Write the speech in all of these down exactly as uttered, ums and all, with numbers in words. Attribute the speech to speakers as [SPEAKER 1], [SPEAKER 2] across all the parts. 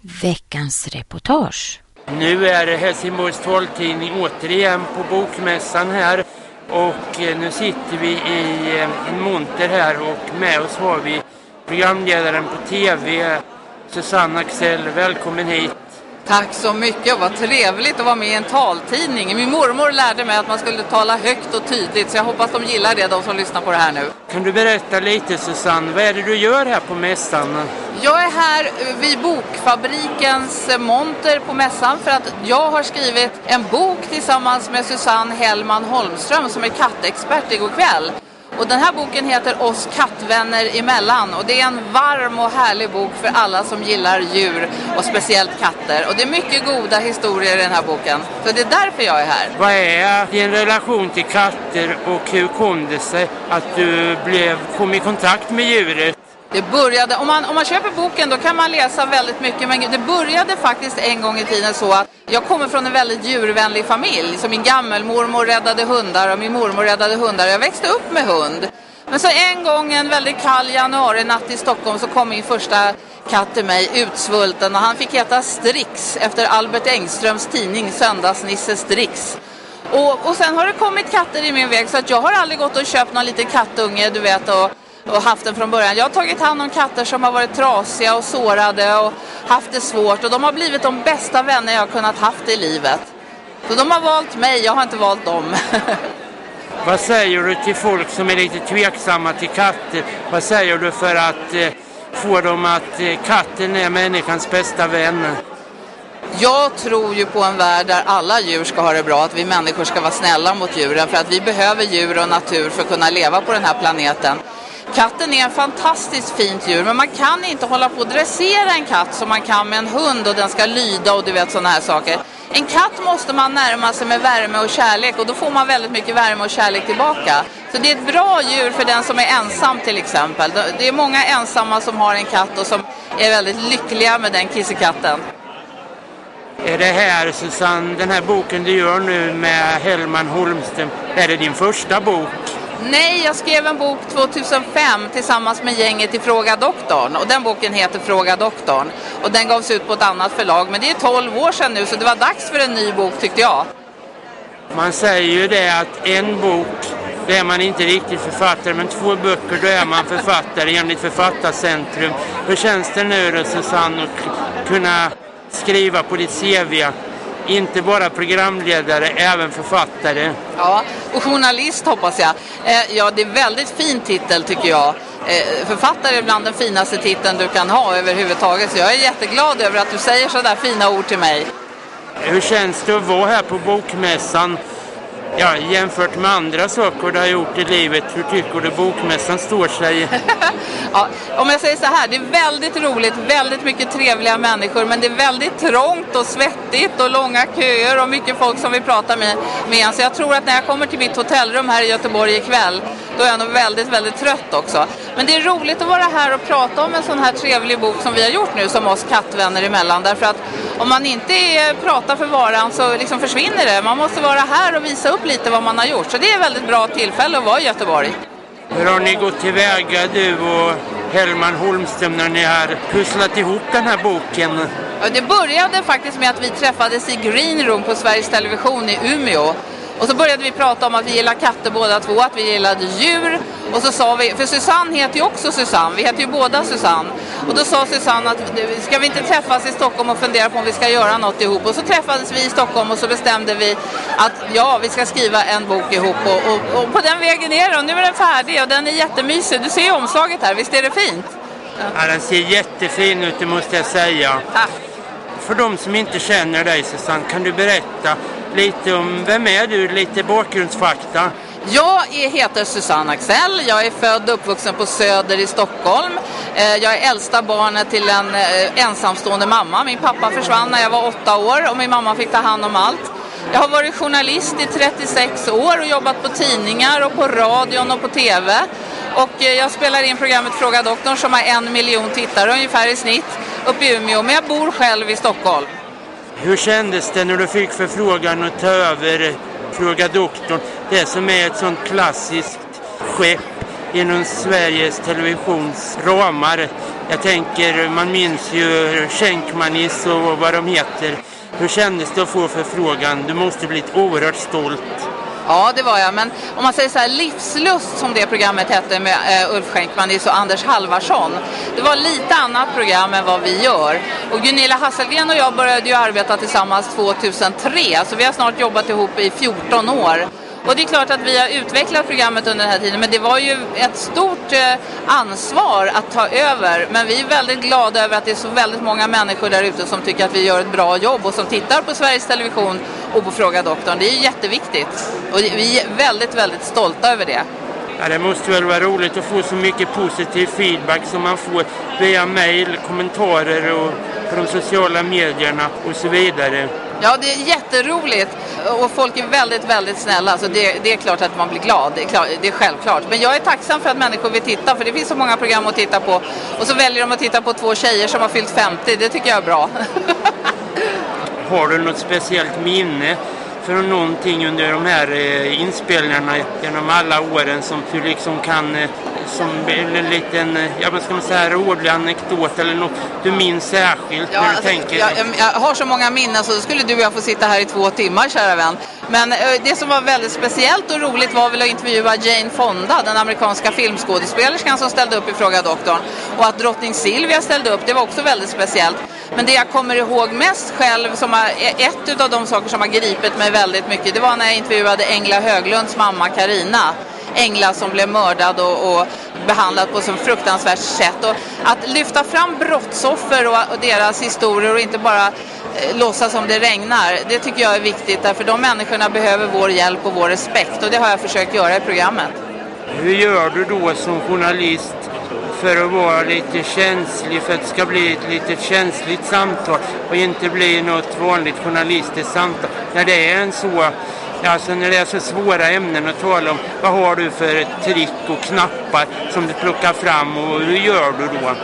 [SPEAKER 1] Veckans reportage.
[SPEAKER 2] Nu är Helsingborgs taltidning återigen på bokmässan här och nu sitter vi i en monter här och med oss har vi programledaren på tv, Susanne Axel. Välkommen hit.
[SPEAKER 3] Tack så mycket, vad trevligt att vara med i en taltidning. Min mormor lärde mig att man skulle tala högt och tydligt, så jag hoppas de gillar det, de som lyssnar på det här nu.
[SPEAKER 2] Kan du berätta lite, Susanne, vad är det du gör här på mässan?
[SPEAKER 3] Jag är här vid Bokfabrikens monter på mässan för att jag har skrivit en bok tillsammans med Susanne Hellman Holmström som är kattexpert igår kväll. Och den här boken heter Oss kattvänner emellan och det är en varm och härlig bok för alla som gillar djur och speciellt katter. Och det är mycket goda historier i den här boken, så det är därför jag är här.
[SPEAKER 2] Vad är din relation till katter och hur kom det sig att du blev, kom i kontakt med djuret?
[SPEAKER 3] Det började, om man, om man köper boken då kan man läsa väldigt mycket, men det började faktiskt en gång i tiden så att jag kommer från en väldigt djurvänlig familj. Så min gammelmormor räddade hundar och min mormor räddade hundar. Jag växte upp med hund. Men så en gång en väldigt kall januari-natt i Stockholm så kom min första katt till mig, utsvulten, och han fick heta Strix efter Albert Engströms tidning Söndagsnisse Strix. Och, och sen har det kommit katter i min väg så att jag har aldrig gått och köpt någon liten kattunge, du vet, och och haft den från början. Jag har tagit hand om katter som har varit trasiga och sårade och haft det svårt, och de har blivit de bästa vänner jag har kunnat haft i livet. Så de har valt mig, jag har inte valt dem.
[SPEAKER 2] Vad säger du till folk som är lite tveksamma till katter? Vad säger du för att eh, få dem att eh, katten är människans bästa vän?
[SPEAKER 3] Jag tror ju på en värld där alla djur ska ha det bra, att vi människor ska vara snälla mot djuren, för att vi behöver djur och natur för att kunna leva på den här planeten. Katten är en fantastiskt fint djur, men man kan inte hålla på att dressera en katt som man kan med en hund och den ska lyda och du vet sådana här saker. En katt måste man närma sig med värme och kärlek, och då får man väldigt mycket värme och kärlek tillbaka. Så det är ett bra djur för den som är ensam till exempel. Det är många ensamma som har en katt och som är väldigt lyckliga med den kissekatten.
[SPEAKER 2] Är det här, Susanne, den här boken du gör nu med Hellman Holmström, är det din första bok?
[SPEAKER 3] Nej, jag skrev en bok tjugohundrafem tillsammans med gänget i Fråga Doktorn. Och den boken heter Fråga Doktorn. Och den gavs ut på ett annat förlag. Men det är tolv år sedan nu, så det var dags för en ny bok, tyckte jag.
[SPEAKER 2] Man säger ju det att en bok, det är man inte riktigt författare. Men två böcker, då är man författare enligt Författarcentrum. Hur känns det nu då, Susanne, att kunna skriva på ditt C V? Inte bara programledare, även författare.
[SPEAKER 3] Ja, och journalist hoppas jag. Eh, ja, det är väldigt fin titel tycker jag. Eh, författare är bland den finaste titeln du kan ha överhuvudtaget. Så jag är jätteglad över att du säger så där fina ord till mig.
[SPEAKER 2] Hur känns det att vara här på bokmässan? Ja, jämfört med andra saker du har gjort i livet, hur tycker du bokmässan står sig?
[SPEAKER 3] Ja, om jag säger så här, det är väldigt roligt, väldigt mycket trevliga människor, men det är väldigt trångt och svettigt och långa köer och mycket folk som vi pratar med, med. Så jag tror att när jag kommer till mitt hotellrum här i Göteborg ikväll, då är jag nog väldigt, väldigt trött också. Men det är roligt att vara här och prata om en sån här trevlig bok som vi har gjort nu, som Oss kattvänner emellan. Därför att om man inte är, pratar för varan så liksom försvinner det. Man måste vara här och visa upp lite vad man har gjort. Så det är ett väldigt bra tillfälle att vara i Göteborg.
[SPEAKER 2] Hur har ni gått tillväga, du och Hellman Holmström, när ni har pusslat ihop den här boken?
[SPEAKER 3] Ja, det började faktiskt med att vi träffades i Green Room på Sveriges Television i Umeå. Och så började vi prata om att vi gillar katter båda två, att vi gillade djur. Och så sa vi, för Susanne heter ju också Susanne, vi heter ju båda Susanne. Och då sa Susanne att ska vi inte träffas i Stockholm och fundera på om vi ska göra något ihop. Och så träffades vi i Stockholm och så bestämde vi att ja, vi ska skriva en bok ihop. Och, och, och på den vägen är det, och nu är den färdig och den är jättemysig. Du ser ju omslaget här, visst är det fint?
[SPEAKER 2] Ja, ja, den ser jättefin ut, det måste jag säga.
[SPEAKER 3] Tack.
[SPEAKER 2] För de som inte känner dig, Susanne, kan du berätta lite om vem är du, lite bakgrundsfakta?
[SPEAKER 3] Jag är, heter Susanne Axel, jag är född och uppvuxen på Söder i Stockholm. Jag är äldsta barnet till en ensamstående mamma. Min pappa försvann när jag var åtta år och min mamma fick ta hand om allt. Jag har varit journalist i trettiosex år och jobbat på tidningar och på radion och på tv. Och jag spelar in programmet Fråga Doktorn som har en miljon tittare ungefär i snitt uppe i Umeå. Men jag bor själv i Stockholm.
[SPEAKER 2] Hur kändes det när du fick förfrågan att ta över Fråga Doktorn? Det som är ett sånt klassiskt skepp inom Sveriges Televisions ramar. Jag tänker, man minns ju Schenkmanis och vad de heter. Hur kändes det att få förfrågan? Du måste bli oerhört stolt.
[SPEAKER 3] Ja, det var jag. Men om man säger så här, livslust som det programmet hette med uh, Ulf Schenkmanis och Anders Halvarsson. Det var lite annat program än vad vi gör. Och Gunilla Hasselgren och jag började ju arbeta tillsammans tvåtusentre. Så vi har snart jobbat ihop i fjorton år. Och det är klart att vi har utvecklat programmet under den här tiden, men det var ju ett stort eh, ansvar att ta över. Men vi är väldigt glada över att det är så väldigt många människor där ute som tycker att vi gör ett bra jobb och som tittar på Sveriges Television och på Fråga Doktorn. Det är ju jätteviktigt och vi är väldigt, väldigt stolta över det.
[SPEAKER 2] Ja, det måste väl vara roligt att få så mycket positiv feedback som man får via mejl, kommentarer och på de sociala medierna och så vidare.
[SPEAKER 3] Ja, det är jätteroligt och folk är väldigt, väldigt snälla, så det, det är klart att man blir glad, det är, klart, det är självklart. Men jag är tacksam för att människor vill titta, för det finns så många program att titta på. Och så väljer de att titta på två tjejer som har fyllt femtio, det tycker jag är bra.
[SPEAKER 2] Har du något speciellt minne för någonting under de här eh, inspelningarna genom alla åren som du liksom kan, eh, som en liten, ja vad ska man säga, rolig anekdot eller något du minns särskilt
[SPEAKER 3] ja,
[SPEAKER 2] när du
[SPEAKER 3] alltså,
[SPEAKER 2] tänker?
[SPEAKER 3] Jag, jag har så många minnen så skulle du och jag få sitta här i två timmar, kära vän. Men eh, det som var väldigt speciellt och roligt var väl att intervjua Jane Fonda, den amerikanska filmskådespelerskan som ställde upp i Fråga Doktorn. Och att drottning Silvia ställde upp, det var också väldigt speciellt. Men det jag kommer ihåg mest själv, som är ett av de saker som har gripit mig väldigt mycket, det var när jag intervjuade Engla Höglunds mamma Carina. Engla som blev mördad och, och behandlad på så fruktansvärt sätt. Och att lyfta fram brottsoffer och, och deras historier och inte bara eh, låtsas som det regnar, det tycker jag är viktigt. Därför de människorna behöver vår hjälp och vår respekt, och det har jag försökt göra i programmet.
[SPEAKER 2] Hur gör du då som journalist för att vara lite känslig, för att det ska bli ett lite känsligt samtal och inte bli något vanligt journalistiskt samtal? När det är en så, alltså när det är så svåra ämnen att tala om, vad har du för trick och knappar som du plockar fram och hur gör du då?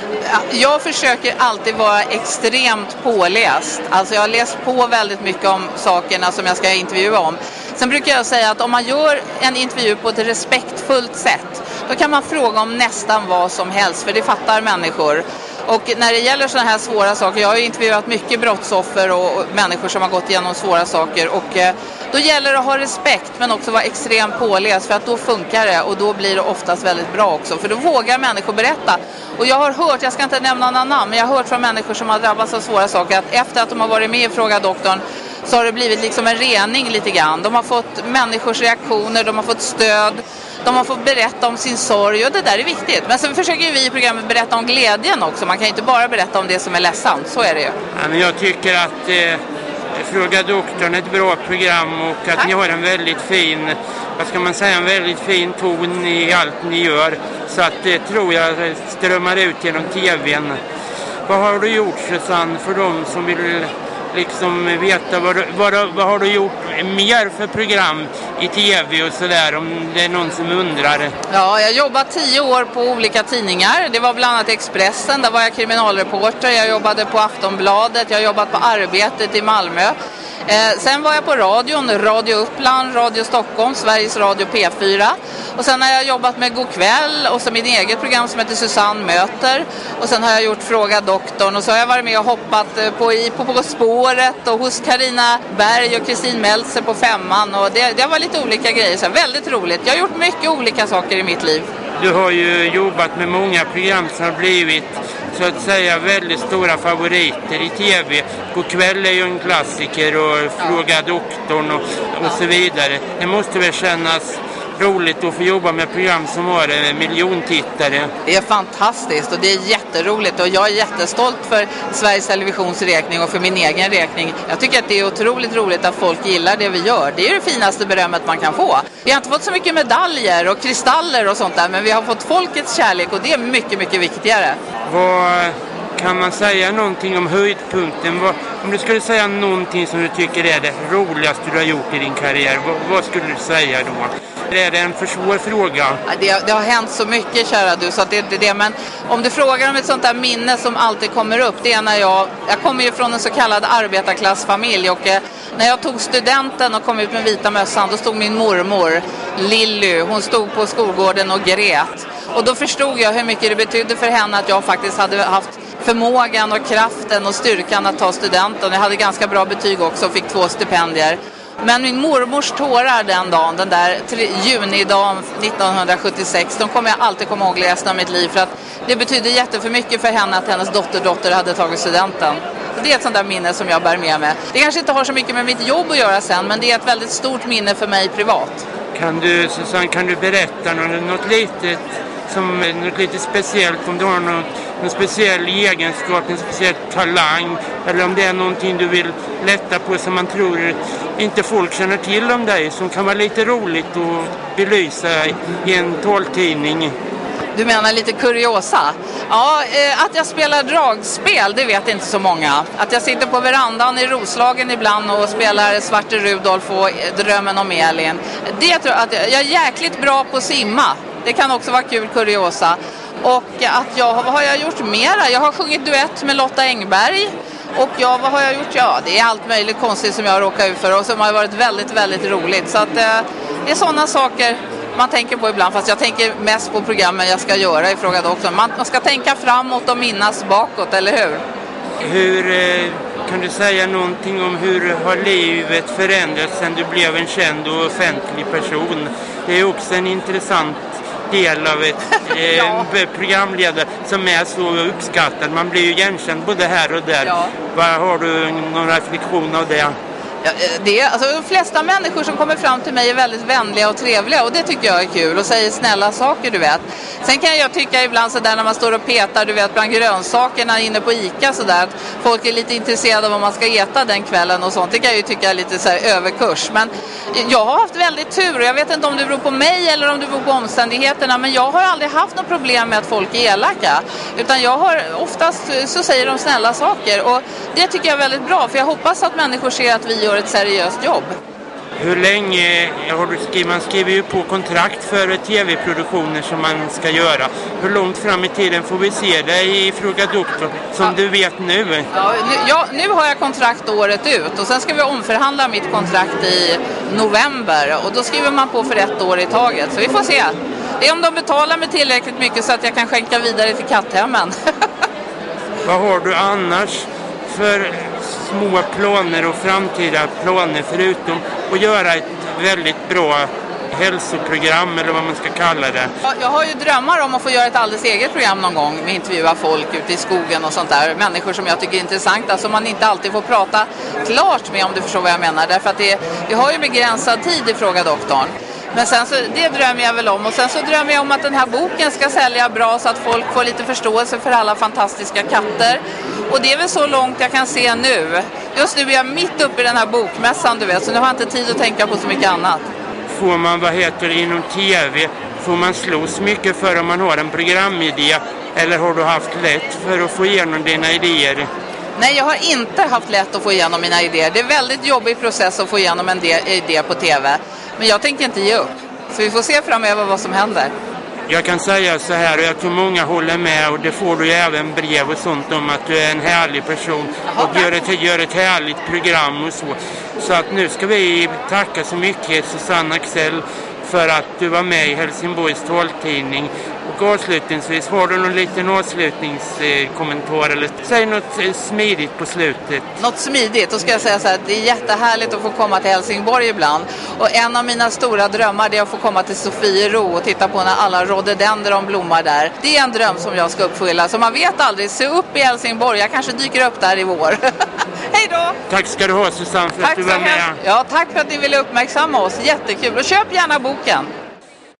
[SPEAKER 3] Jag försöker alltid vara extremt påläst. Alltså jag har läst på väldigt mycket om sakerna som jag ska intervjua om. Sen brukar jag säga att om man gör en intervju på ett respektfullt sätt, då kan man fråga om nästan vad som helst, för det fattar människor. Och när det gäller sådana här svåra saker, jag har ju intervjuat mycket brottsoffer och människor som har gått igenom svåra saker, och eh, då gäller det att ha respekt men också vara extremt påläst, för att då funkar det och då blir det oftast väldigt bra också, för då vågar människor berätta. Och jag har hört, jag ska inte nämna några namn, men jag har hört från människor som har drabbats av svåra saker att efter att de har varit med i Fråga Doktorn så har det blivit liksom en rening lite grann. De har fått människors reaktioner, de har fått stöd, de har fått berätta om sin sorg, och det där är viktigt. Men sen försöker vi i programmet berätta om glädjen också. Man kan inte bara berätta om det som är ledsamt, så är det ju.
[SPEAKER 2] Ja, men jag tycker att eh, Fråga Doktorn är ett bra program, och att Tack. Ni har en väldigt fin, vad ska man säga, en väldigt fin ton i allt ni gör. Så att det tror jag strömmar ut genom tvn. Vad har du gjort, Susanne, för de som vill liksom veta vad, vad, vad har du gjort mer för program i tv och sådär, om det är någon som undrar? Ja,
[SPEAKER 3] jag har jobbat tio år på olika tidningar. Det var bland annat Expressen, där var jag kriminalreporter. Jag jobbade på Aftonbladet, jag har jobbat på Arbetet i Malmö. Eh, sen var jag på radion, Radio Uppland, Radio Stockholm, Sveriges Radio P fyra. Och sen har jag jobbat med God kväll och så min eget program som heter Susanne möter. Och sen har jag gjort Fråga Doktorn, och så har jag varit med och hoppat på, i, på, på spåret och hos Carina Berg och Kristin Meltzer på Femman. Och det, det var lite olika grejer, så väldigt roligt. Jag har gjort mycket olika saker i mitt liv.
[SPEAKER 2] Du har ju jobbat med många program som har blivit, så att säga, väldigt stora favoriter i tv. God kväll är ju en klassiker, och Fråga ja. Doktorn och, och så vidare. Det måste väl kännas roligt att få jobba med program som har en miljontittare.
[SPEAKER 3] Det är fantastiskt och det är jätteroligt, och jag är jättestolt för Sveriges Televisions räkning och för min egen räkning. Jag tycker att det är otroligt roligt att folk gillar det vi gör. Det är det finaste berömmet man kan få. Vi har inte fått så mycket medaljer och kristaller och sånt där, men vi har fått folkets kärlek, och det är mycket, mycket viktigare.
[SPEAKER 2] Vad kan man säga någonting om höjdpunkten? Vad, om du skulle säga någonting som du tycker är det roligaste du har gjort i din karriär, vad, vad skulle du säga då? Är det en för svår fråga?
[SPEAKER 3] Det, det har hänt så mycket, kära du, så att det är inte det. Men om du frågar om ett sånt där minne som alltid kommer upp, det är när jag, jag kommer ju från en så kallad arbetarklassfamilj, och eh, när jag tog studenten och kom ut med vita mössan, då stod min mormor Lilly, hon stod på skolgården och grät. Och då förstod jag hur mycket det betydde för henne att jag faktiskt hade haft förmågan och kraften och styrkan att ta studenten. Jag hade ganska bra betyg också och fick två stipendier. Men min mormors tårar den dagen, den där junidagen nittonhundrasjuttiosex, de kommer jag alltid komma ihåg resten av mitt liv, för att det betyder jätteför för henne att hennes dotterdotter hade tagit studenten. Så det är ett sånt där minne som jag bär med mig. Det kanske inte har så mycket med mitt jobb att göra sen, men det är ett väldigt stort minne för mig privat.
[SPEAKER 2] Kan du, Susanne, kan du berätta något, något litet som något lite speciellt, om du har något, någon speciell egenskap, en speciell talang, eller om det är någonting du vill lätta på som man tror inte folk känner till om dig, som kan vara lite roligt att belysa i en taltidning?
[SPEAKER 3] Du menar lite kuriosa? Ja, eh, att jag spelar dragspel, det vet inte så många. Att jag sitter på verandan i Roslagen ibland och spelar Svarte Rudolf och Drömmen om Elin. Det tror jag, att jag är jäkligt bra på att simma. Det kan också vara kul kuriosa. Och att jag, vad har jag gjort mera? Jag har sjungit duett med Lotta Engberg. Och jag, vad har jag gjort? Ja, det är allt möjligt konstigt som jag har råkat ut för och som har varit väldigt, väldigt roligt. Så att eh, det är sådana saker man tänker på ibland, fast jag tänker mest på programmen jag ska göra i Fråga Doktorn. Man, man ska tänka framåt och minnas bakåt, eller hur?
[SPEAKER 2] Hur eh, kan du säga någonting om hur har livet förändrats sedan du blev en känd och offentlig person? Det är också en intressant del av ett eh, ja. programledare som är så uppskattad. Man blir ju igenkänd både här och där. Ja. Vad har du någon reflektion av det?
[SPEAKER 3] Ja, det, alltså, de flesta människor som kommer fram till mig är väldigt vänliga och trevliga, och det tycker jag är kul, och säger snälla saker, du vet. Sen kan jag tycka ibland sådär när man står och petar, du vet, bland grönsakerna inne på Ica sådär, att folk är lite intresserade av vad man ska äta den kvällen och sånt. Det kan jag ju tycka är lite så här överkurs. Men jag har haft väldigt tur, och jag vet inte om det beror på mig eller om det beror på omständigheterna, men jag har aldrig haft något problem med att folk är elaka. Utan jag har oftast så säger de snälla saker, och det tycker jag är väldigt bra, för jag hoppas att människor ser att vi gör ett seriöst jobb.
[SPEAKER 2] Hur länge har du skrivit? Man skriver ju på kontrakt för tv-produktioner som man ska göra. Hur långt fram i tiden får vi se dig i Fråga Doktor, som ja. du vet nu? Ja
[SPEAKER 3] nu, ja, nu har jag kontrakt året ut, och sen ska vi omförhandla mitt kontrakt i november, och då skriver man på för ett år i taget. Så vi får se. Det är om de betalar mig tillräckligt mycket så att jag kan skänka vidare till katthemmen.
[SPEAKER 2] Vad har du annars för små planer och framtida planer, förutom att göra ett väldigt bra hälsoprogram, eller vad man ska kalla det?
[SPEAKER 3] Jag har ju drömmar om att få göra ett alldeles eget program någon gång, med intervjua folk ute i skogen och sånt där. Människor som jag tycker är intressanta, som man inte alltid får prata klart med, om du förstår vad jag menar. Därför att det, vi har ju begränsad tid i Fråga Doktorn. Men sen så, det drömmer jag väl om. Och sen så drömmer jag om att den här boken ska sälja bra, så att folk får lite förståelse för alla fantastiska katter. Och det är väl så långt jag kan se nu. Just nu är jag mitt uppe i den här bokmässan, du vet. Så nu har jag inte tid att tänka på så mycket annat.
[SPEAKER 2] Får man, vad heter det, inom tv, får man slås mycket för om man har en programidé? Eller har du haft lätt för att få igenom dina idéer?
[SPEAKER 3] Nej, jag har inte haft lätt att få igenom mina idéer. Det är en väldigt jobbig process att få igenom en idé på tv. Men jag tänker inte ge upp. Så vi får se framöver vad som händer.
[SPEAKER 2] Jag kan säga så här, och jag tror många håller med, och det får du även brev och sånt om, att du är en härlig person. Jaha, och gör ett, gör ett härligt program och så. Så att nu ska vi tacka så mycket Susanne Axel för att du var med i Helsingborgs taltidning. Och avslutningsvis, har du någon liten avslutningskommentar, eller säg något smidigt på slutet?
[SPEAKER 3] Något smidigt, då ska jag säga så här, det är jättehärligt att få komma till Helsingborg ibland. Och en av mina stora drömmar är att få komma till Sofiero och titta på när alla rhododendron blommar där. Det är en dröm som jag ska uppfylla, så man vet aldrig, se upp i Helsingborg, jag kanske dyker upp där i vår. Hej då!
[SPEAKER 2] Tack ska du ha, Susanne, för
[SPEAKER 3] tack
[SPEAKER 2] att du var med.
[SPEAKER 3] Ja, tack för att ni ville uppmärksamma oss, jättekul. Och köp gärna boken.